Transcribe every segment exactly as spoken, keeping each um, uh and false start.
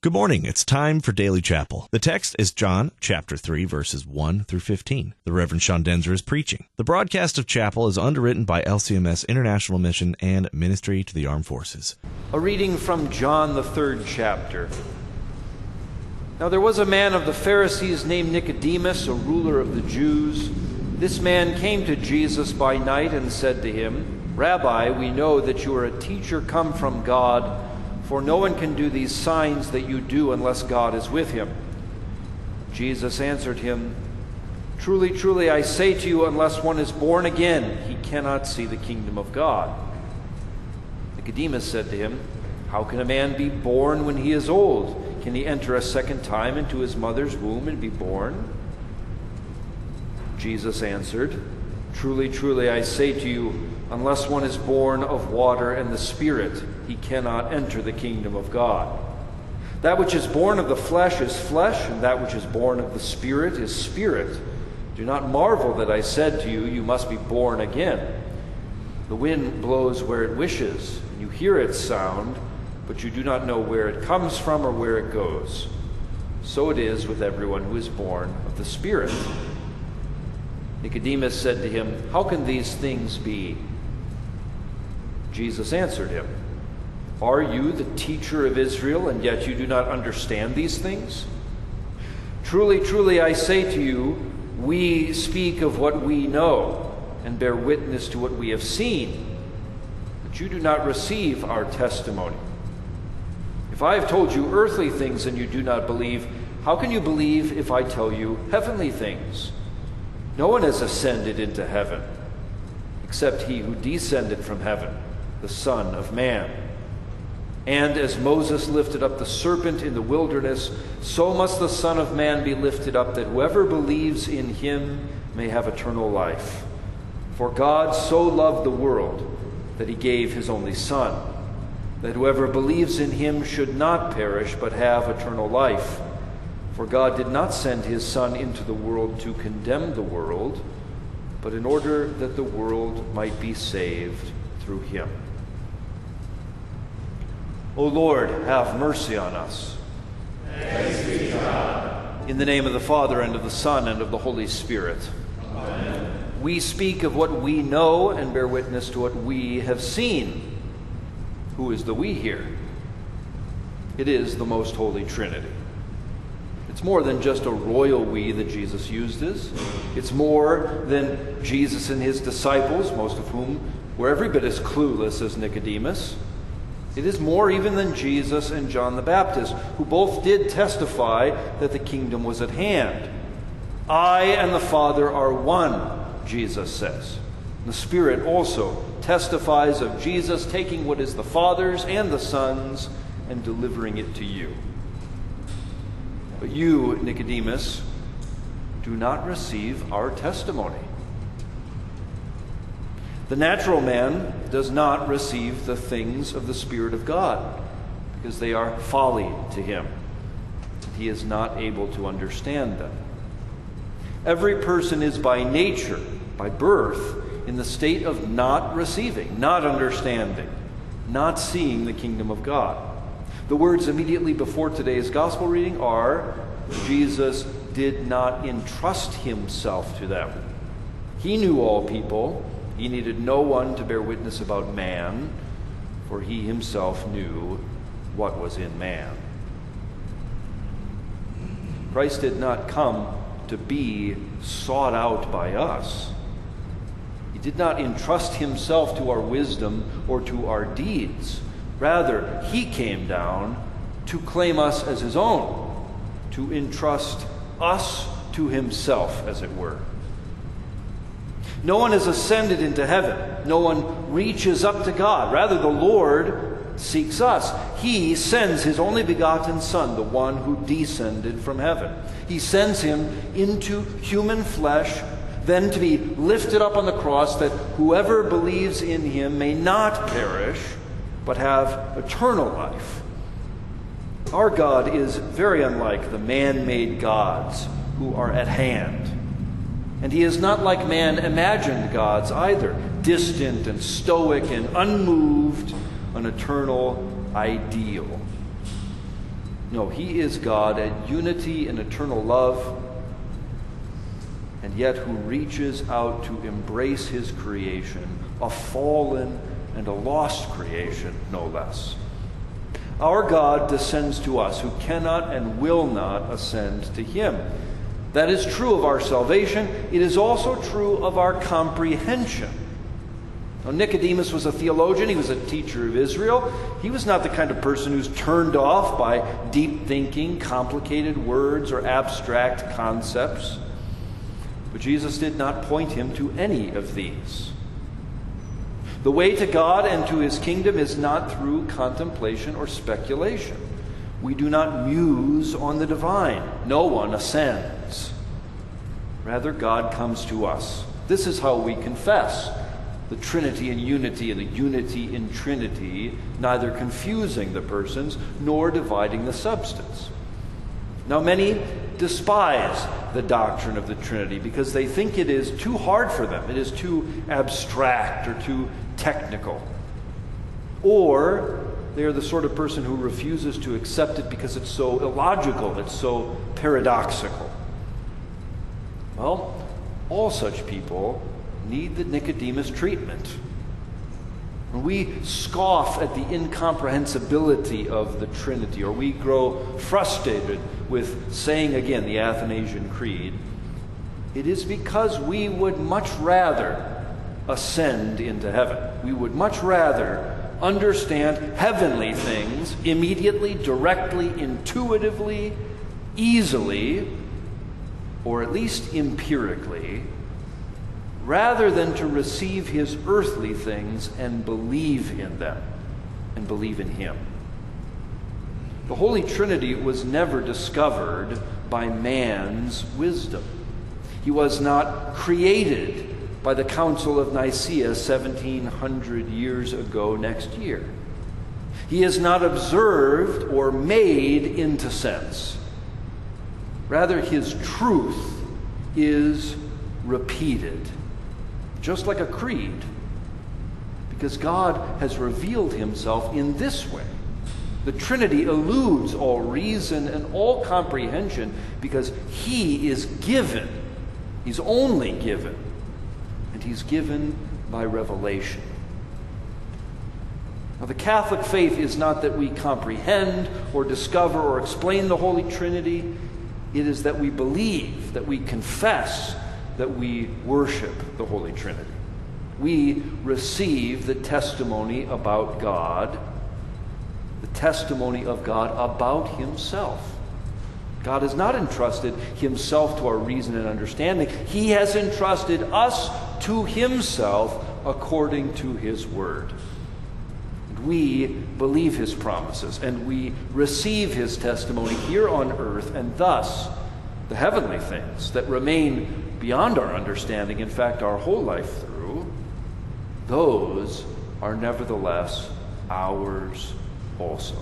Good morning. It's time for Daily Chapel. The text is John chapter three, verses one through fifteen. The Reverend Sean Denzer is preaching. The broadcast of Chapel is underwritten by L C M S International Mission and Ministry to the Armed Forces. A reading from John, the third chapter. Now there was a man of the Pharisees named Nicodemus, a ruler of the Jews. This man came to Jesus by night and said to him, "Rabbi, we know that you are a teacher come from God, for no one can do these signs that you do unless God is with him." Jesus answered him, "Truly, truly, I say to you, unless one is born again, he cannot see the kingdom of God." Nicodemus said to him, "How can a man be born when he is old? Can he enter a second time into his mother's womb and be born?" Jesus answered, "Truly, truly, I say to you, unless one is born of water and the Spirit, he cannot enter the kingdom of God. That which is born of the flesh is flesh, and that which is born of the Spirit is spirit. Do not marvel that I said to you, you must be born again. The wind blows where it wishes, and you hear its sound, but you do not know where it comes from or where it goes. So it is with everyone who is born of the Spirit." Nicodemus said to him, "How can these things be?" Jesus answered him, "Are you the teacher of Israel, and yet you do not understand these things? Truly, truly, I say to you, we speak of what we know and bear witness to what we have seen, but you do not receive our testimony. If I have told you earthly things and you do not believe, how can you believe if I tell you heavenly things? No one has ascended into heaven, except he who descended from heaven, the Son of Man. And as Moses lifted up the serpent in the wilderness, so must the Son of Man be lifted up, that whoever believes in him may have eternal life. For God so loved the world that he gave his only Son, that whoever believes in him should not perish but have eternal life. For God did not send his Son into the world to condemn the world, but in order that the world might be saved through him. O Lord, have mercy on us. Thanks be to God. In the name of the Father, and of the Son, and of the Holy Spirit. Amen. We speak of what we know and bear witness to what we have seen. Who is the we here? It is the most holy Trinity. It's more than just a royal we that Jesus used as. It's more than Jesus and his disciples, most of whom were every bit as clueless as Nicodemus. It is more even than Jesus and John the Baptist, who both did testify that the kingdom was at hand. I and the Father are one, Jesus says. The Spirit also testifies of Jesus taking what is the Father's and the Son's and delivering it to you. But you, Nicodemus, do not receive our testimony. The natural man does not receive the things of the Spirit of God, because they are folly to him. He is not able to understand them. Every person is by nature, by birth, in the state of not receiving, not understanding, not seeing the kingdom of God. The words immediately before today's gospel reading are, Jesus did not entrust himself to them. He knew all people. He needed no one to bear witness about man, for he himself knew what was in man. Christ did not come to be sought out by us. He did not entrust himself to our wisdom or to our deeds. Rather, he came down to claim us as his own, to entrust us to himself, as it were. No one has ascended into heaven. No one reaches up to God. Rather, the Lord seeks us. He sends his only begotten Son, the one who descended from heaven. He sends him into human flesh, then to be lifted up on the cross, that whoever believes in him may not perish, but have eternal life. Our God is very unlike the man-made gods who are at hand. And he is not like man-imagined gods either, distant and stoic and unmoved, an eternal ideal. No, he is God at unity and eternal love, and yet who reaches out to embrace his creation, a fallen and a lost creation, no less. Our God descends to us who cannot and will not ascend to him. That is true of our salvation. It is also true of our comprehension. Now, Nicodemus was a theologian. He was a teacher of Israel. He was not the kind of person who's turned off by deep thinking, complicated words, or abstract concepts. But Jesus did not point him to any of these. The way to God and to his kingdom is not through contemplation or speculation. We do not muse on the divine. No one ascends. Rather, God comes to us. This is how we confess the Trinity in unity and the unity in Trinity, neither confusing the persons nor dividing the substance. Now, many despise the doctrine of the Trinity because they think it is too hard for them. It is too abstract or too technical. Or they are the sort of person who refuses to accept it because it's so illogical, it's so paradoxical. Well, all such people need the Nicodemus treatment. When we scoff at the incomprehensibility of the Trinity, or we grow frustrated with saying again the Athanasian Creed, it is because we would much rather ascend into heaven. We would much rather understand heavenly things immediately, directly, intuitively, easily, or at least empirically, rather than to receive his earthly things and believe in them and believe in him. The Holy Trinity was never discovered by man's wisdom. He was not created by the Council of Nicaea seventeen hundred years ago next year. He is not observed or made into sense. Rather, his truth is repeated, just like a creed, because God has revealed himself in this way. The Trinity eludes all reason and all comprehension because he is given. He's only given. And he's given by revelation. Now, the Catholic faith is not that we comprehend or discover or explain the Holy Trinity. It is that we believe, that we confess, that we worship the Holy Trinity. We receive the testimony about God, the testimony of God about himself. God has not entrusted himself to our reason and understanding. He has entrusted us to himself according to his word. And we believe his promises, and we receive his testimony here on earth, and thus the heavenly things that remain beyond our understanding, in fact, our whole life through, those are nevertheless ours also.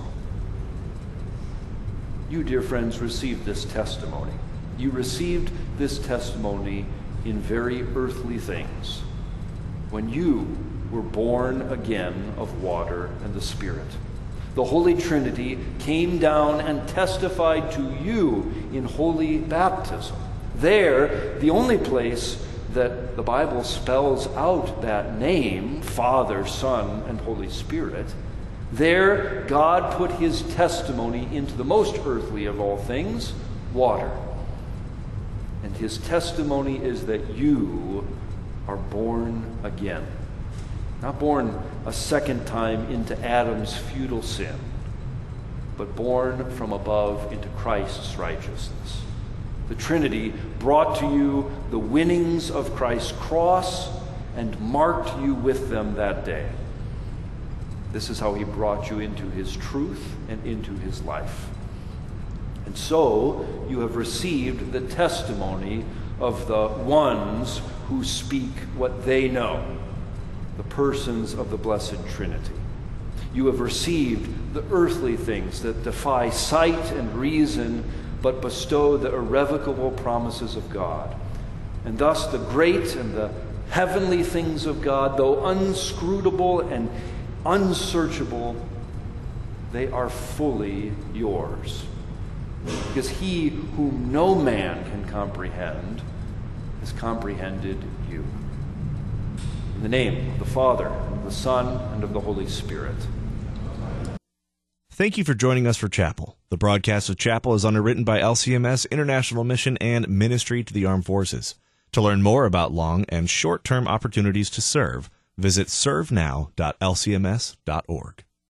You, dear friends, received this testimony. You received this testimony in very earthly things when you were born again of water and the Spirit. The Holy Trinity came down and testified to you in holy baptism. There, the only place that the Bible spells out that name, Father, Son, and Holy Spirit, there God put his testimony into the most earthly of all things, water. And his testimony is that you are born again. Not born a second time into Adam's futile sin, but born from above into Christ's righteousness. The Trinity brought to you the winnings of Christ's cross and marked you with them that day. This is how he brought you into his truth and into his life. And so you have received the testimony of the ones who speak what they know, the persons of the Blessed Trinity. You have received the earthly things that defy sight and reason, but bestow the irrevocable promises of God. And thus the great and the heavenly things of God, though unscrutable and unsearchable, they are fully yours. because he whom no man can comprehend has comprehended you. In the name of the Father, and of the Son, and of the Holy Spirit. Thank you for joining us for Chapel. The broadcast of Chapel is underwritten by L C M S International Mission and Ministry to the Armed Forces. To learn more about long and short-term opportunities to serve, visit serve now dot l c m s dot org.